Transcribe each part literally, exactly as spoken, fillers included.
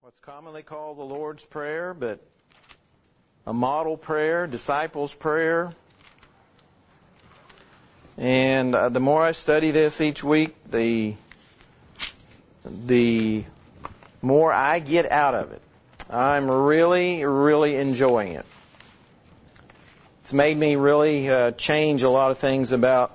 What's commonly called the Lord's Prayer, but a model prayer, disciples' prayer. And uh, the more I study this each week, the the more I get out of it. I'm really, really enjoying it. It's made me really uh, change a lot of things about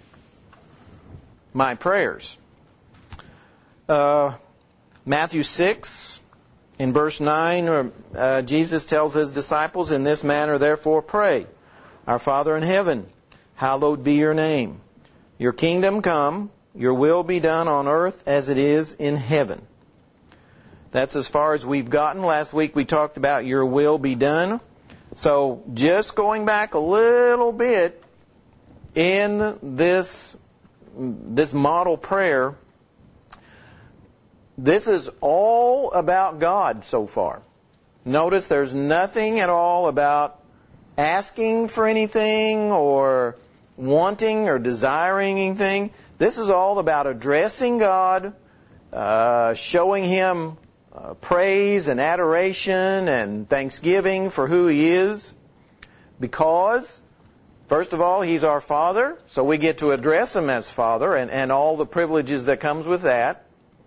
my prayers. Uh, Matthew six. In verse nine, uh, Jesus tells His disciples, "In this manner therefore pray, Our Father in heaven, hallowed be your name. Your kingdom come, your will be done on earth as it is in heaven." That's as far as we've gotten. Last week we talked about your will be done. So just going back a little bit in this, this model prayer, this is all about God so far. Notice there's nothing at all about asking for anything or wanting or desiring anything. This is all about addressing God, uh, showing Him uh, praise and adoration and thanksgiving for who He is. Because, first of all, He's our Father, so we get to address Him as Father and, and all the privileges that comes with that.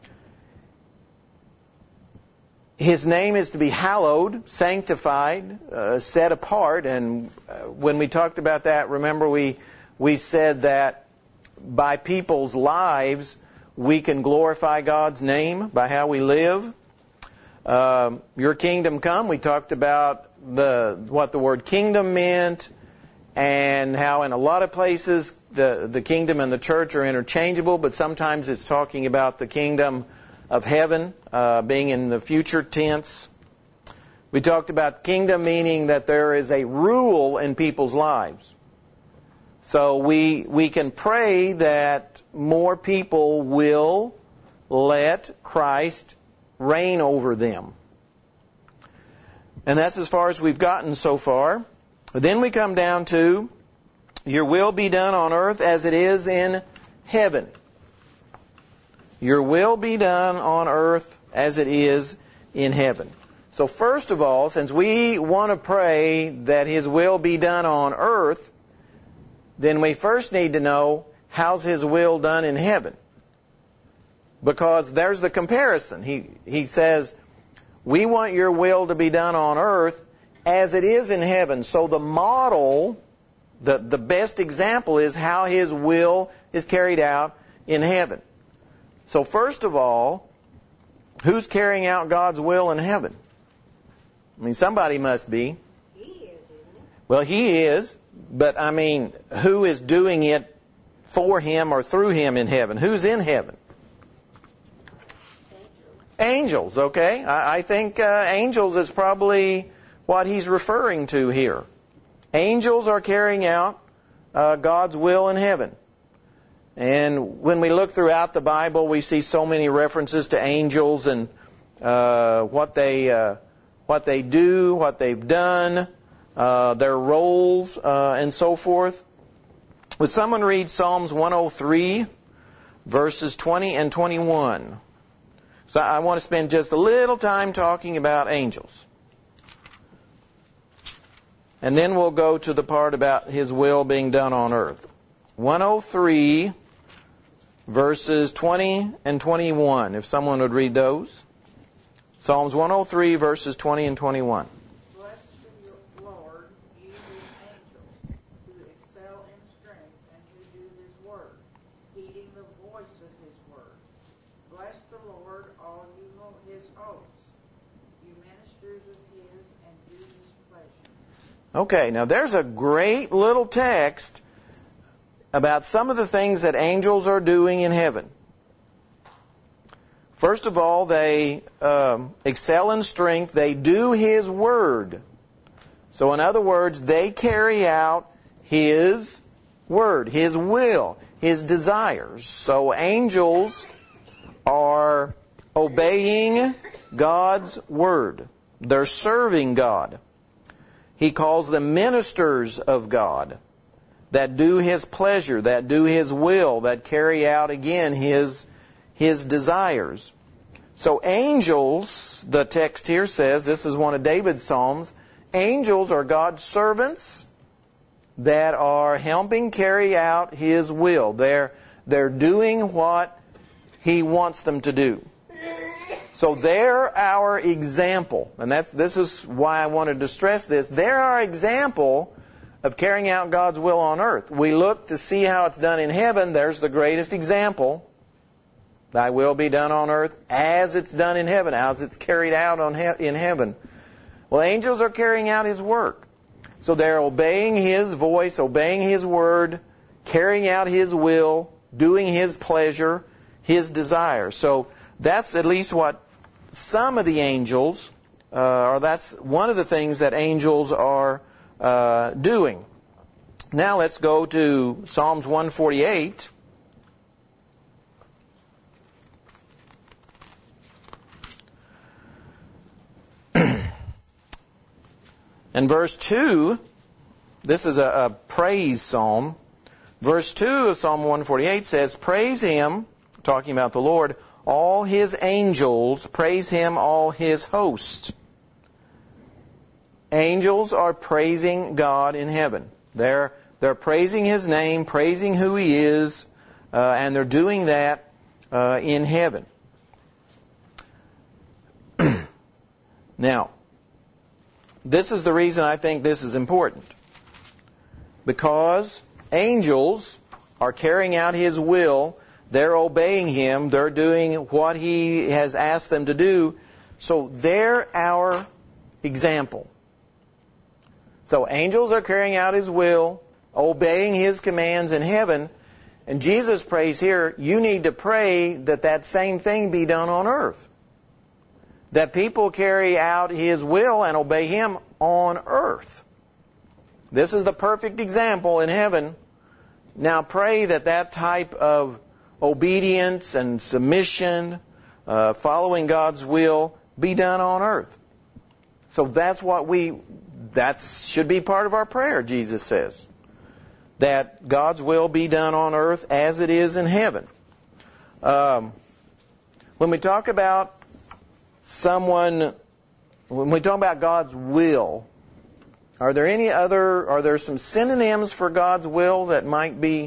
His name is to be hallowed, sanctified, uh, set apart. And uh, when we talked about that, remember we we said that by people's lives we can glorify God's name by how we live. Uh, your kingdom come. We talked about the what the word kingdom meant and how in a lot of places the the kingdom and the church are interchangeable, but sometimes it's talking about the kingdom of heaven, uh, being in the future tense. We talked about kingdom meaning that there is a rule in people's lives. So we we can pray that more people will let Christ reign over them. And that's as far as we've gotten so far. Then we come down to, your will be done on earth as it is in heaven. Your will be done on earth as it is in heaven. So first of all, since we want to pray that His will be done on earth, then we first need to know, how's His will done in heaven? Because there's the comparison. He, he says, we want your will to be done on earth as it is in heaven. So the model, the, the best example is how His will is carried out in heaven. So first of all, who's carrying out God's will in heaven? I mean, somebody must be. He is, isn't he? Well, He is, but I mean, who is doing it for Him or through Him in heaven? Who's in heaven? Angels. Angels, okay. I, I think uh, angels is probably what He's referring to here. Angels are carrying out uh, God's will in heaven. And when we look throughout the Bible, we see so many references to angels and uh, what they uh, what they do, what they've done, uh, their roles, uh, and so forth. Would someone read Psalms one oh three, verses twenty and twenty-one? So I want to spend just a little time talking about angels. And then we'll go to the part about His will being done on earth. one oh three, verses twenty and twenty-one, if someone would read those. Psalms one oh three, verses twenty and twenty-one. Bless the Lord, you His angels, who excel in strength and who do His word, heeding the voice of His word. Bless the Lord, all you His hosts, you ministers of His, and do His pleasure. Okay, now there's a great little text about some of the things that angels are doing in heaven. First of all, they um, excel in strength. They do His word. So in other words, they carry out His word, His will, His desires. So angels are obeying God's word. They're serving God. He calls them ministers of God, that do His pleasure, that do His will, that carry out again His, His desires. So angels, the text here says, this is one of David's Psalms, angels are God's servants that are helping carry out His will. They're, they're doing what He wants them to do. So they're our example. And that's this is why I wanted to stress this. They're our example of carrying out God's will on earth. We look to see how it's done in heaven. There's the greatest example. Thy will be done on earth as it's done in heaven, as it's carried out on he- in heaven. Well, angels are carrying out His work. So they're obeying His voice, obeying His word, carrying out His will, doing His pleasure, His desire. So that's at least what some of the angels, uh, or that's one of the things that angels are uh, doing. Now let's go to Psalms one forty-eight. And verse two, this is a, a praise psalm. Verse two of Psalm one forty-eight says, "Praise Him," talking about the Lord, "all His angels, praise Him, all His host." Angels are praising God in heaven. They're, they're praising His name, praising who He is, uh, and they're doing that uh, in heaven. Now, this is the reason I think this is important. Because angels are carrying out His will, they're obeying Him, they're doing what He has asked them to do, so they're our example. So angels are carrying out His will, obeying His commands in heaven, and Jesus prays here, you need to pray that that same thing be done on earth. That people carry out His will and obey Him on earth. This is the perfect example in heaven. Now pray that that type of obedience and submission, uh, following God's will, be done on earth. So that's what we, that should be part of our prayer, Jesus says. That God's will be done on earth as it is in heaven. Um, when we talk about someone, when we talk about God's will, are there any other, are there some synonyms for God's will that might be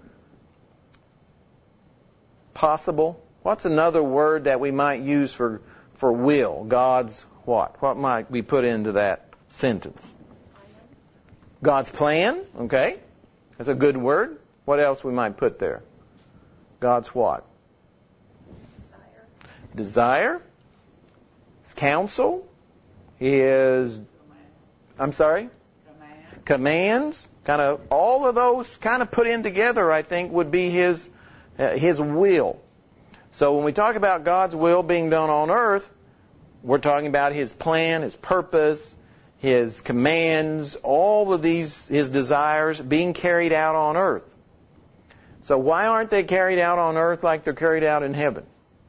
possible? What's another word that we might use for, for will? God's what? What might we put into that sentence? God's plan, okay. That's a good word. What else we might put there? God's what? Desire. Desire. His counsel. His, I'm sorry? Command. Commands. Kind of, all of those kind of put in together, I think, would be His, uh, His will. So when we talk about God's will being done on earth, we're talking about His plan, His purpose, His commands, all of these, His desires being carried out on earth. So why aren't they carried out on earth like they're carried out in heaven?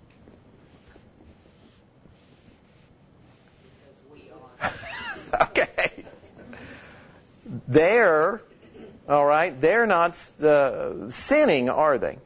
Because we are. Okay. They're, all right, they're not uh, sinning, are they?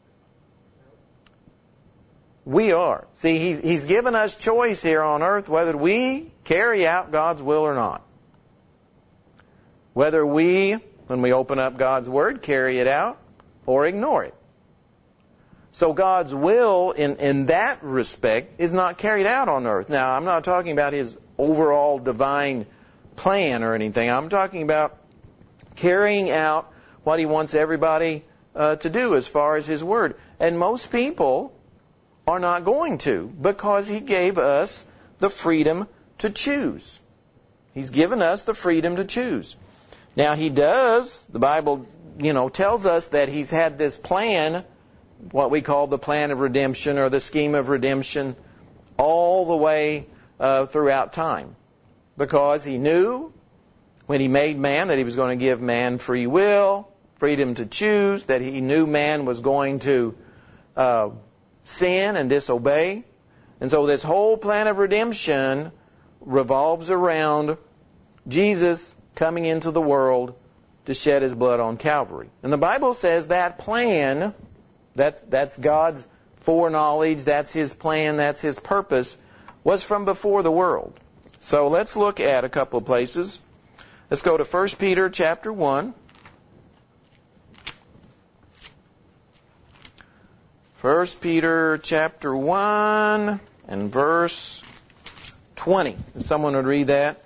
We are. See, he, He's given us choice here on earth whether we carry out God's will or not. Whether we, when we open up God's Word, carry it out or ignore it. So God's will in, in that respect is not carried out on earth. Now, I'm not talking about His overall divine plan or anything. I'm talking about carrying out what He wants everybody uh, to do as far as His Word. And most people are not going to, because He gave us the freedom to choose. He's given us the freedom to choose. Now He does, the Bible, you know, tells us that He's had this plan, what we call the plan of redemption or the scheme of redemption, all the way uh, throughout time. Because He knew when He made man that He was going to give man free will, freedom to choose, that He knew man was going to uh, sin and disobey. And so this whole plan of redemption revolves around Jesus coming into the world to shed His blood on Calvary. And the Bible says that plan, that's, that's God's foreknowledge, that's His plan, that's His purpose, was from before the world. So let's look at a couple of places. Let's go to First Peter chapter one. First Peter chapter one and verse twenty. If someone would read that.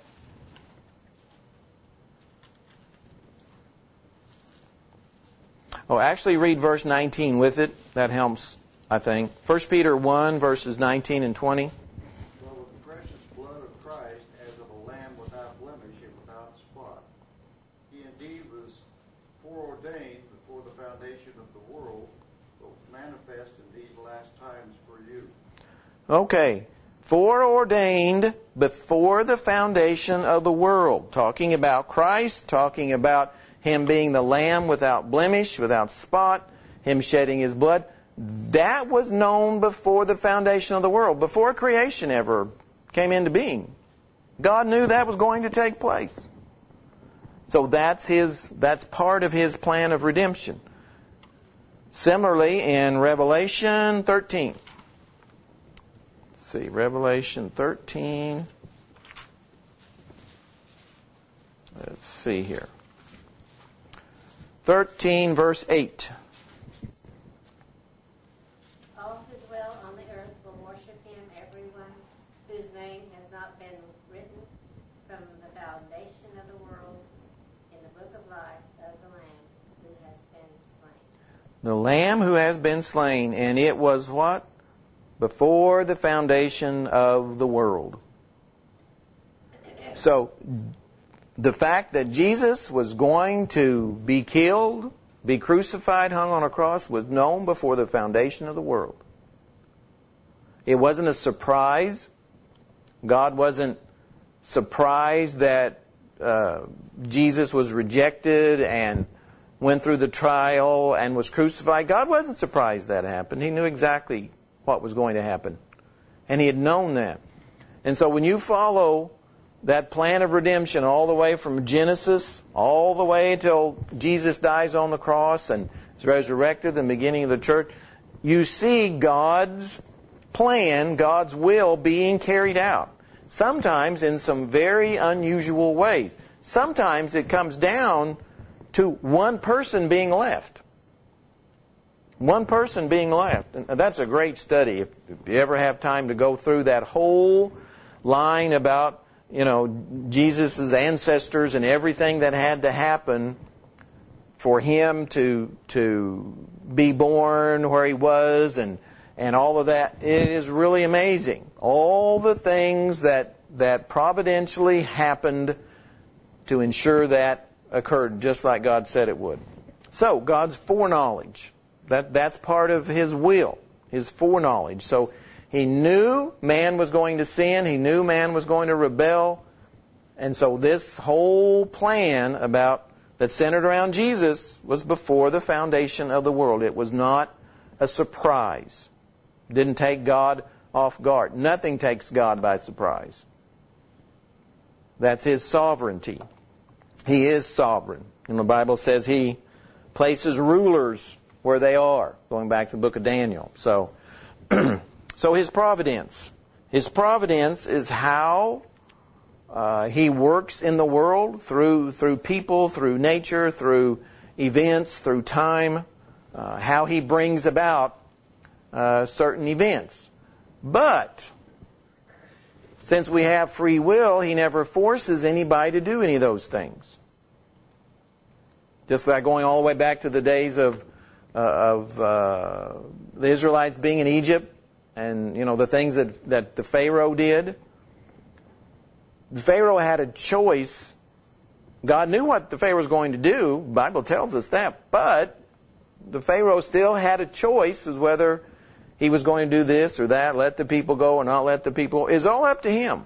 Oh, actually read verse nineteen with it. That helps, I think. First Peter one, verses nineteen and twenty. Well, with the precious blood of Christ, as of a lamb without blemish and without spot, He indeed was foreordained before the foundation of the world, but was manifest in these last times for you. Okay. Foreordained before the foundation of the world. Talking about Christ, talking about Him being the Lamb without blemish, without spot, Him shedding His blood. That was known before the foundation of the world, before creation ever came into being. God knew that was going to take place. So that's His, that's part of His plan of redemption. Similarly, in Revelation thirteen. Let's see, Revelation thirteen. Let's see here. thirteen, verse eight. All who dwell on the earth will worship Him, everyone whose name has not been written from the foundation of the world in the book of life of the Lamb who has been slain. The Lamb who has been slain, and it was what? Before the foundation of the world. So, the fact that Jesus was going to be killed, be crucified, hung on a cross, was known before the foundation of the world. It wasn't a surprise. God wasn't surprised that uh, Jesus was rejected and went through the trial and was crucified. God wasn't surprised that happened. He knew exactly what was going to happen. And He had known that. And so when you follow that plan of redemption all the way from Genesis, all the way till Jesus dies on the cross and is resurrected, the beginning of the church, you see God's plan, God's will being carried out. Sometimes in some very unusual ways. Sometimes it comes down to one person being left. One person being left. And that's a great study. If, if you ever have time to go through that whole line about, you know, Jesus' ancestors and everything that had to happen for Him to to be born where He was and, and all of that, it is really amazing. All the things that, that providentially happened to ensure that occurred just like God said it would. So, God's foreknowledge. That, that's part of His will, His foreknowledge. So He knew man was going to sin. He knew man was going to rebel. And so this whole plan about that centered around Jesus was before the foundation of the world. It was not a surprise. It didn't take God off guard. Nothing takes God by surprise. That's His sovereignty. He is sovereign. And the Bible says He places rulers where they are, going back to the book of Daniel. So, so His providence. His providence is how uh, He works in the world through through people, through nature, through events, through time, uh, how He brings about uh, certain events. But since we have free will, He never forces anybody to do any of those things. Just like going all the way back to the days of Uh, of uh, the Israelites being in Egypt and, you know, the things that, that the Pharaoh did. The Pharaoh had a choice. God knew what the Pharaoh was going to do. The Bible tells us that. But the Pharaoh still had a choice as whether he was going to do this or that, let the people go or not let the people. It's all up to him.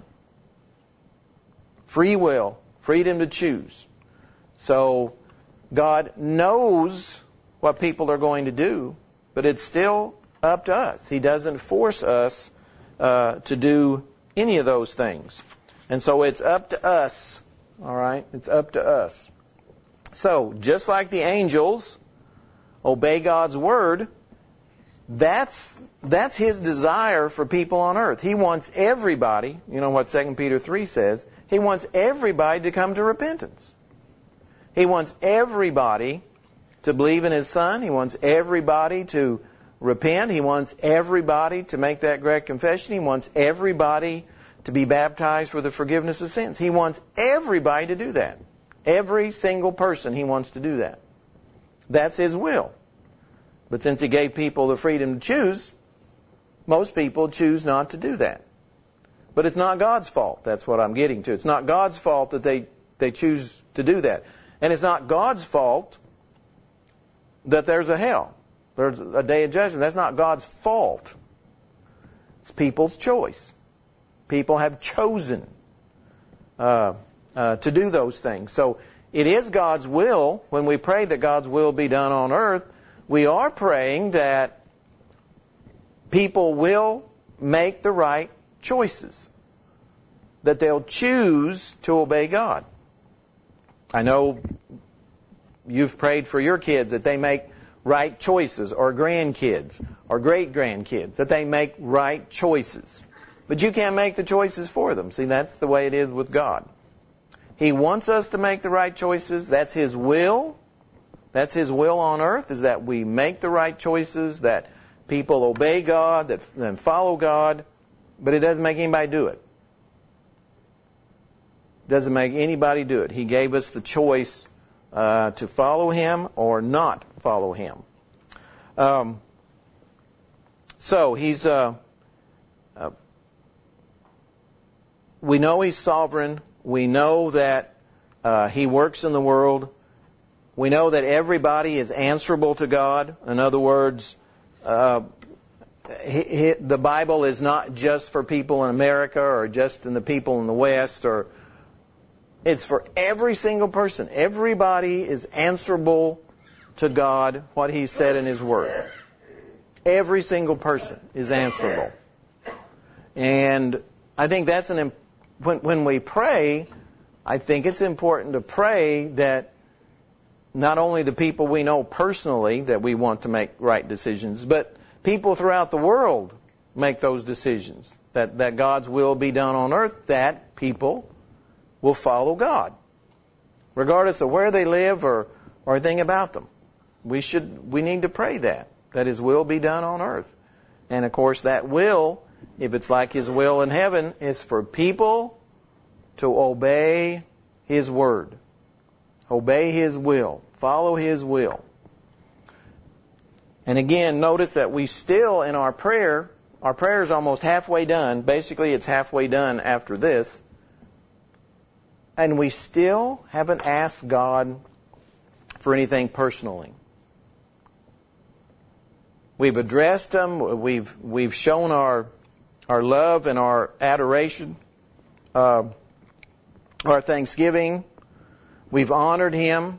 Free will, freedom to choose. So God knows what people are going to do, but it's still up to us. He doesn't force us uh, to do any of those things. And so it's up to us, all right? It's up to us. So, just like the angels obey God's word, That's, that's His desire for people on earth. He wants everybody, you know what Second Peter three says, He wants everybody to come to repentance. He wants everybody to believe in His Son. He wants everybody to repent. He wants everybody to make that great confession. He wants everybody to be baptized for the forgiveness of sins. He wants everybody to do that. Every single person He wants to do that. That's His will. But since He gave people the freedom to choose, most people choose not to do that. But it's not God's fault. That's what I'm getting to. It's not God's fault that they, they choose to do that. And it's not God's fault that there's a hell. There's a day of judgment. That's not God's fault. It's people's choice. People have chosen uh, uh, to do those things. So it is God's will. When we pray that God's will be done on earth, we are praying that people will make the right choices, that they'll choose to obey God. I know you've prayed for your kids that they make right choices, or grandkids, or great-grandkids, that they make right choices. But you can't make the choices for them. See, that's the way it is with God. He wants us to make the right choices. That's His will. That's His will on earth, is that we make the right choices, that people obey God, that and follow God, but it doesn't make anybody do it. Doesn't make anybody do it. He gave us the choice uh, to follow Him or not follow Him. Um, so He's. Uh, uh, we know He's sovereign. We know that uh, He works in the world. We know that everybody is answerable to God. In other words, uh, he, he, the Bible is not just for people in America or just in the people in the West, or it's for every single person. Everybody is answerable to God, what He said in His Word. Every single person is answerable. And I think that's an when when we pray, I think it's important to pray that not only the people we know personally that we want to make right decisions, but people throughout the world make those decisions. That, that God's will be done on earth, that people will follow God, regardless of where they live or, or anything about them. We should, we need to pray that, that His will be done on earth. And of course that will, if it's like His will in heaven, is for people to obey His Word. Obey His will. Follow His will. And again, notice that we still, in our prayer, our prayer is almost halfway done. Basically, it's halfway done after this. And we still haven't asked God for anything personally. We've addressed Him. We've we've shown our our love and our adoration, uh, our thanksgiving. We've honored Him.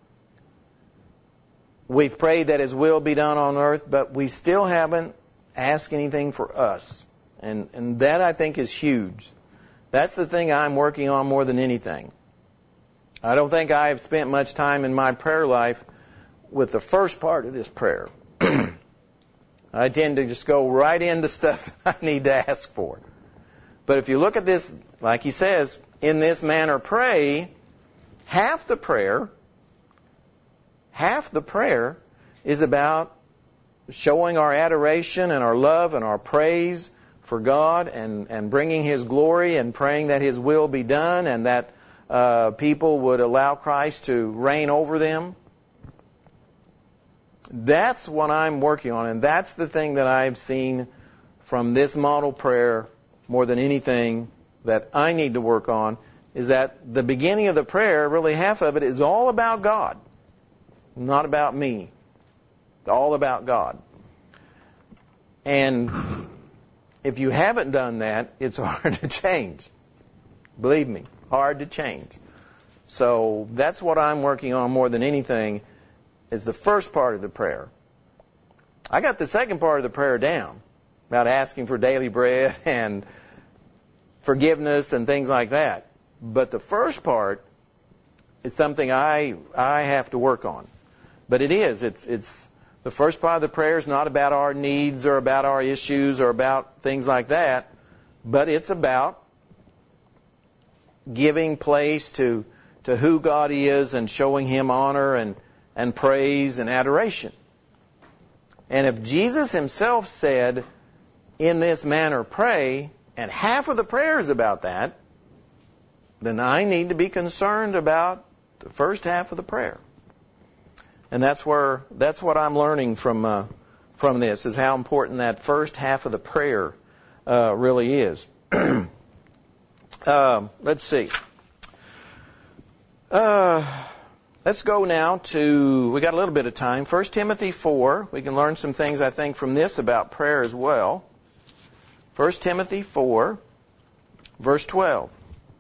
We've prayed that His will be done on earth, but we still haven't asked anything for us. And, and that, I think, is huge. That's the thing I'm working on more than anything. I don't think I have spent much time in my prayer life with the first part of this prayer. I tend to just go right into stuff I need to ask for. But if you look at this, like he says, in this manner pray, half the prayer, half the prayer is about showing our adoration and our love and our praise for God and, and bringing His glory and praying that His will be done and that uh, people would allow Christ to reign over them. That's what I'm working on, and that's the thing that I've seen from this model prayer more than anything that I need to work on, is that the beginning of the prayer, really half of it, is all about God, not about me. All about God. And if you haven't done that, it's hard to change. Believe me, hard to change. So that's what I'm working on more than anything, is the first part of the prayer. I got the second part of the prayer down, about asking for daily bread and forgiveness and things like that. But the first part is something I I have to work on. But it is. It's it's The first part of the prayer is not about our needs or about our issues or about things like that, but it's about giving place to, to who God is and showing Him honor and, and praise and adoration. And if Jesus Himself said, in this manner pray, and half of the prayer is about that, then I need to be concerned about the first half of the prayer. And that's where that's what I'm learning from uh, from this, is how important that first half of the prayer uh, really is. uh, let's see. Uh, let's go now to, we got a little bit of time, First Timothy four. We can learn some things, I think, from this about prayer as well. First Timothy four, verse twelve.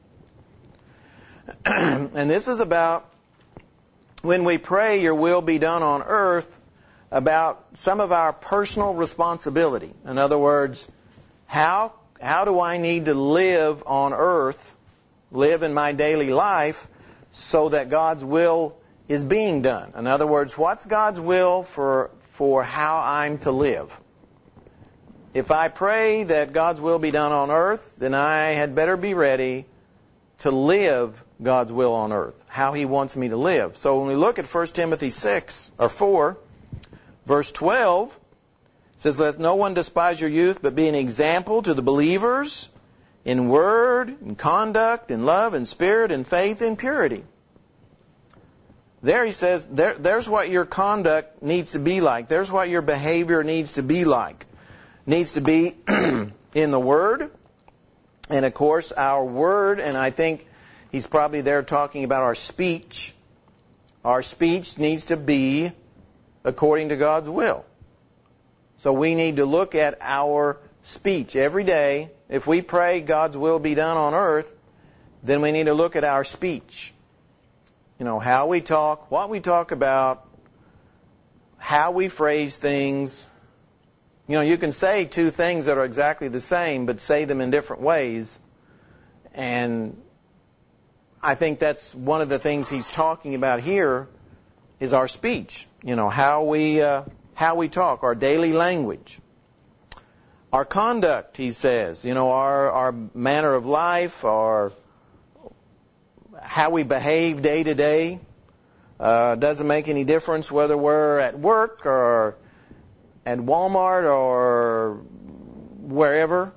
And this is about, when we pray, your will be done on earth, about some of our personal responsibility. In other words, how how do I need to live on earth, live in my daily life, so that God's will is being done? In other words, what's God's will for for how I'm to live? If I pray that God's will be done on earth, then I had better be ready to live God's will on earth, how He wants me to live. So when we look at First Timothy six, or four, verse twelve, it says, let no one despise your youth, but be an example to the believers in word, in conduct, in love, in spirit, in faith, in purity. There he says, there, there's what your conduct needs to be like. There's what your behavior needs to be like. Needs to be in the Word. And of course, our word, and I think he's probably there talking about our speech. Our speech needs to be according to God's will. So we need to look at our speech every day. If we pray God's will be done on earth, then we need to look at our speech. You know, how we talk, what we talk about, how we phrase things. You know, you can say two things that are exactly the same, but say them in different ways. And I think that's one of the things he's talking about here is our speech. You know, how we uh, how we talk, our daily language. Our conduct, he says, you know, our, our manner of life, our how we behave day to day. Uh, doesn't make any difference whether we're at work or at Walmart or wherever.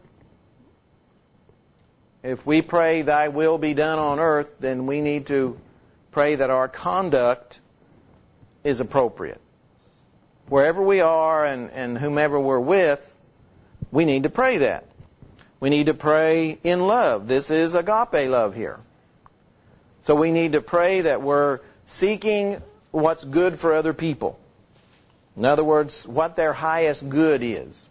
If we pray thy will be done on earth, then we need to pray that our conduct is appropriate. Wherever we are and, and whomever we're with, we need to pray that. We need to pray in love. This is agape love here. So we need to pray that we're seeking what's good for other people. In other words, what their highest good is.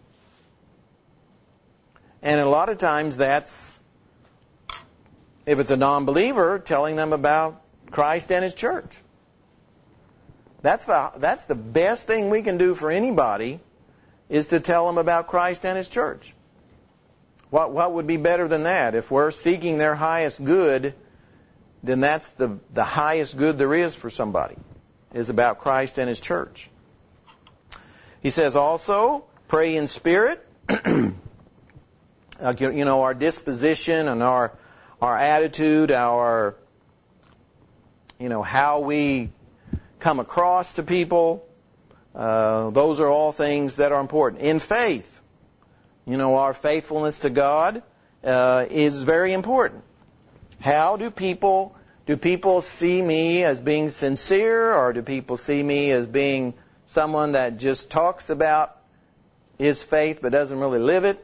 And a lot of times that's, if it's a non-believer, telling them about Christ and His church. That's the that's the best thing we can do for anybody, is to tell them about Christ and His church. What what would be better than that? If we're seeking their highest good, then that's the, the highest good there is for somebody, is about Christ and His church. He says also, pray in spirit. You know, our disposition and our our attitude, our, you know, how we come across to people, uh, those are all things that are important. In faith, you know, our faithfulness to God uh, is very important. How do people do people see me as being sincere, or do people see me as being someone that just talks about his faith but doesn't really live it?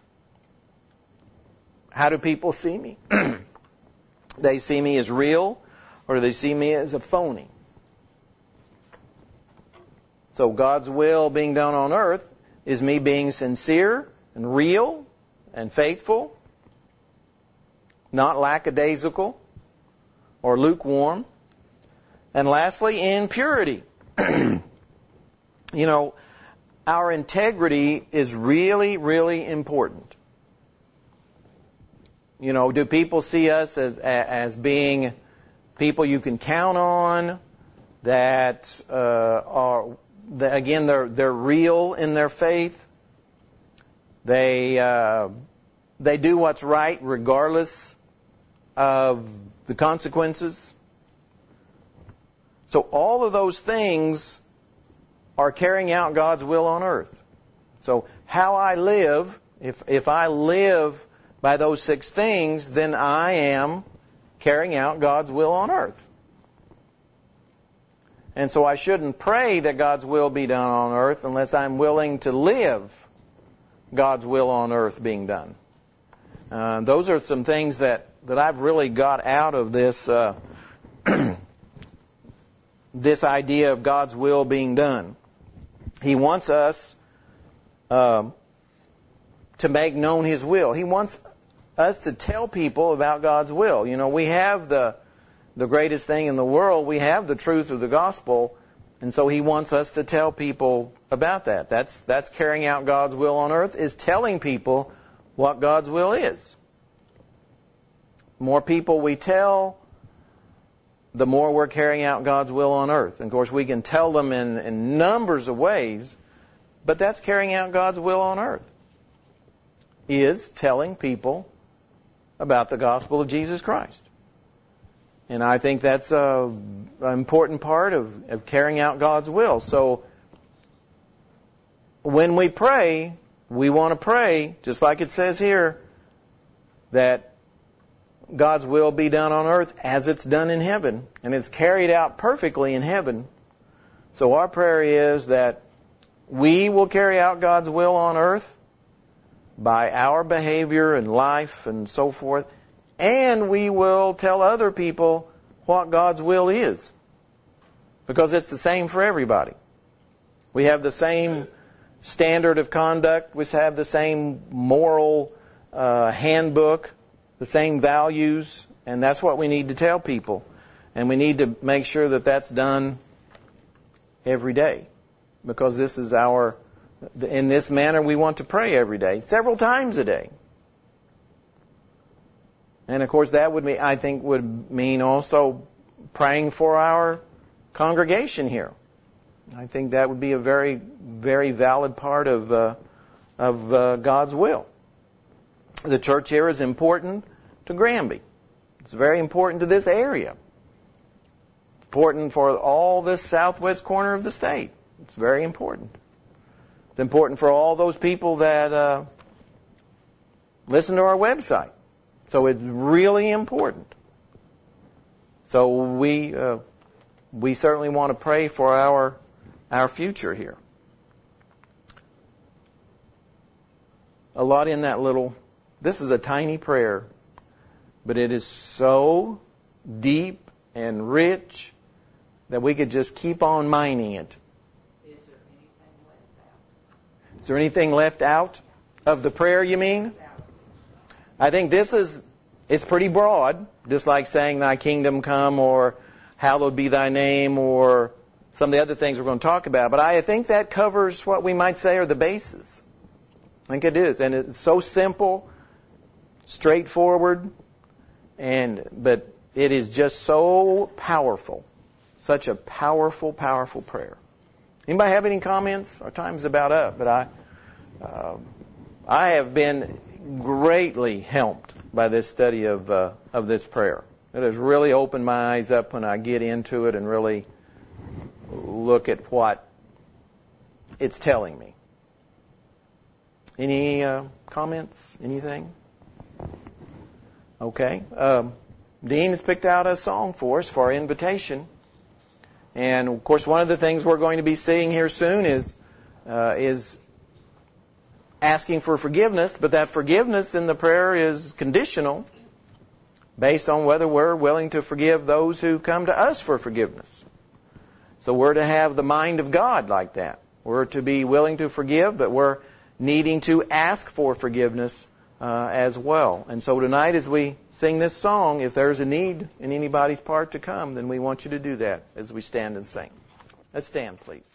How do people see me? They see me as real, or do they see me as a phony? So God's will being done on earth is me being sincere and real and faithful, not lackadaisical or lukewarm. And lastly, in purity. You know, our integrity is really, really important. You know, do people see us as as being people you can count on, that uh, are the, again, they're they're real in their faith. They uh, they do what's right regardless of the consequences. So all of those things are carrying out God's will on earth. So how I live, if if I live by those six things, then I am carrying out God's will on earth. And so I shouldn't pray that God's will be done on earth unless I'm willing to live God's will on earth being done. Uh, those are some things that, that I've really got out of this uh, this idea of God's will being done. He wants us uh, to make known His will. He wants us to tell people about God's will. You know, we have the the greatest thing in the world. We have the truth of the gospel, and so He wants us to tell people about that. That's that's carrying out God's will on earth, is telling people what God's will is. The more people we tell, the more we're carrying out God's will on earth. And of course, we can tell them in, in numbers of ways, but that's carrying out God's will on earth, is telling people about the gospel of Jesus Christ. And I think that's a, an important part of, of carrying out God's will. So when we pray, we want to pray, just like it says here, that God's will be done on earth as it's done in heaven. And it's carried out perfectly in heaven. So our prayer is that we will carry out God's will on earth by our behavior and life and so forth. And we will tell other people what God's will is. Because it's the same for everybody. We have the same standard of conduct. We have the same moral uh, handbook, the same values. And that's what we need to tell people. And we need to make sure that that's done every day. Because this is our, in this manner we want to pray every day, several times a day. And of course that would mean, I think would mean also praying for our congregation here. I think that would be a very, very valid part of uh, of uh, God's will. The church here is important to Granby. It's very important to this area. It's important for all this southwest corner of the state. It's very important. It's important for all those people that uh, listen to our website. So it's really important. So we uh, we certainly want to pray for our our future here. A lot in that little. This is a tiny prayer, but it is so deep and rich that we could just keep on mining it. Is there anything left out? Is there anything left out of the prayer, you mean? I think this is, it's pretty broad, just like saying thy kingdom come or hallowed be thy name or some of the other things we're going to talk about. But I think that covers what we might say are the bases. I think it is. And it's so simple, straightforward, and but it is just so powerful. Such a powerful, powerful prayer. Anybody have any comments? Our time's about up, but I, uh, I have been greatly helped by this study of uh, of this prayer. It has really opened my eyes up when I get into it and really look at what it's telling me. Any uh, comments? Anything? Okay. Um, Dean has picked out a song for us for our invitation. And, of course, one of the things we're going to be seeing here soon is uh, is asking for forgiveness, but that forgiveness in the prayer is conditional based on whether we're willing to forgive those who come to us for forgiveness. So we're to have the mind of God like that. We're to be willing to forgive, but we're needing to ask for forgiveness uh, as well. And so tonight as we sing this song, if there's a need in anybody's part to come, then we want you to do that as we stand and sing. Let's stand, please.